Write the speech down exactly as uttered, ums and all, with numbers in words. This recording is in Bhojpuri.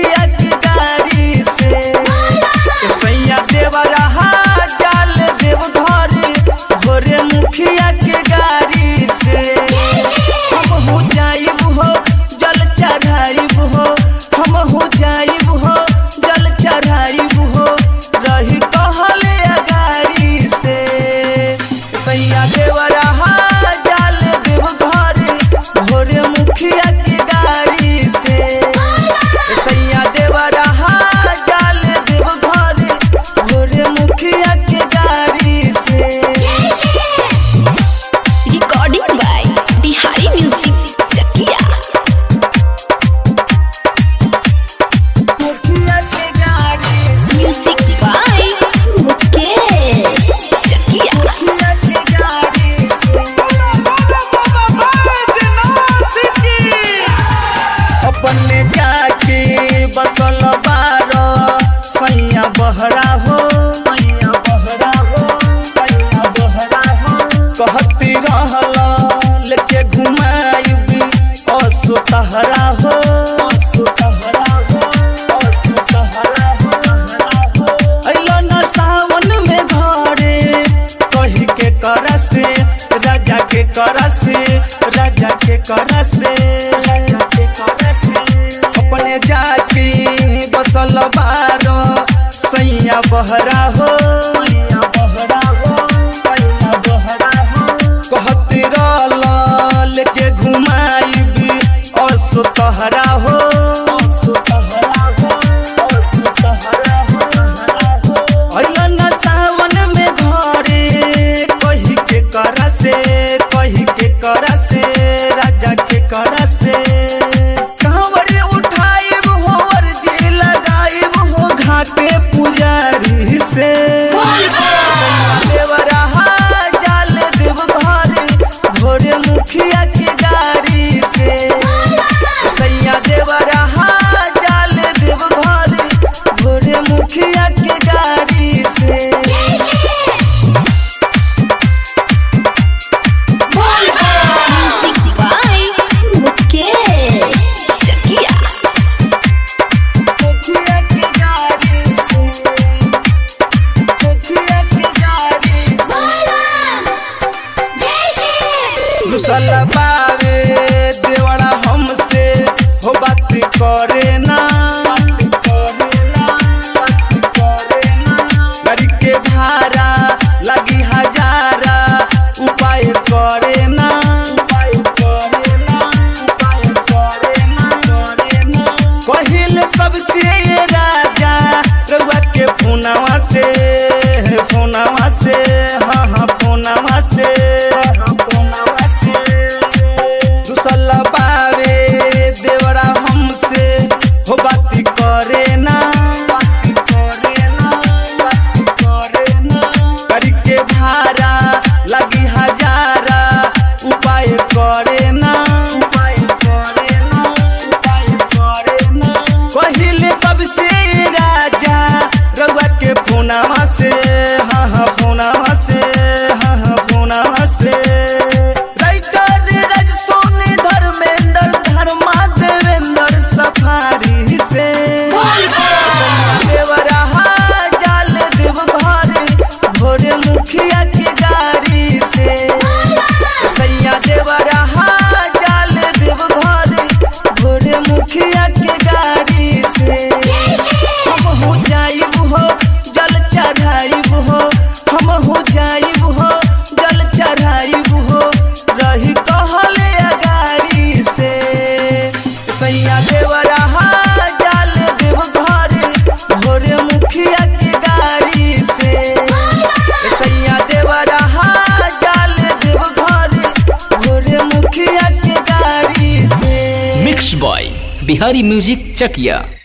मुखिया की गाड़ी से सैया देवरा जाल देव घरे भोरे मुखिया के गाड़ी से हम हो जाइब हो जल चढ़ाइब हो हम हो जाइब हो जल चढ़ाइब हो रही कहले गाड़ी से सैया देवरा जाल देव घरे भोरे मुखिया की गाड़ी से सैया देवरा जाल देव घरे भोरे मुखिया की गाड़ी से। Recording by Bihari music Chakiya. मुखिया की गाड़ी से म्यूजिक बाय मुकेश चकिया। मुखिया की गाड़ी से अपने जाके बसल बारो सैया बहरा हो सैया बहरा हो सैया बहरा हो कहती रहल लेके घुमाइबी असुतहरा हो असुतहरा हो असुतहरा हो अइलो न सावन में घरे कही के कर से राजा के कर से राजा के कर से राजा के कर से अपने जाके बसल बारो सैया बहरा हो सैया बहरा हो सैया बहरा हो कहती रहल लेके घुमाइबी असुतहरा हो असुतहरा हो असुतहरा हो अइलो न सावन में घरे कही के कर से कही के कर से राजा के कर से कांवरे उठाइब हो अर्जी लगाइब हो घाटे पुजारी से देवरा जाल देव घरे भोरे मुखिया की गाड़ी से सैया देवरा जाल देव घरे भोरे मुखिया की गाड़ी से। Music by Mukesh Chakiya. मुखिया की गाड़ी से मुखिया की गाड़ी से रुसल बावे देवड़ा हमसे हो बात करे ना बात करे ना बात करे ना गाड़ी के भाड़ा लगी हजारा उपाय करे ना उपाय करे ना उपाय करे ना करे ना कहिल कब से ये राजा रउआ के फोनवा से फोनवा से हाँ हाँ फोनवा से हाँ फोनवा से रुसल बावे देवरा हमसे हो बात करे ना बात करे ना बात करे ना गाड़ी के भाड़ा लगी हजारा उपाय करे ना उपाय करे ना उपाय करे ना पहिले कब से राजा रउआ के फोनवा से हाँ हाँ फोनवा से हाँ हाँ फोनवा से राइटर राज सोनी धर्मेंद्र धर्मा देवेंद्र सफारी से देवरा जाल देव घरे भोरे मुखिया की गाड़ी से सैया देवरा जाल देव घरे भोरे मुखिया की गाड़ी से हम हो जाइब हो जल चढ़ाइब हो हम हो जाइब हो जल चढ़ाइब हो रही कहले गाड़ी से सैया देवरा जाल देव घरे भोरे मुखिया की गाड़ी से सैया देवरा जाल देव घरे भोरे मुखिया की गाड़ी से। मिक्स बॉय बिहारी म्यूजिक चकिया।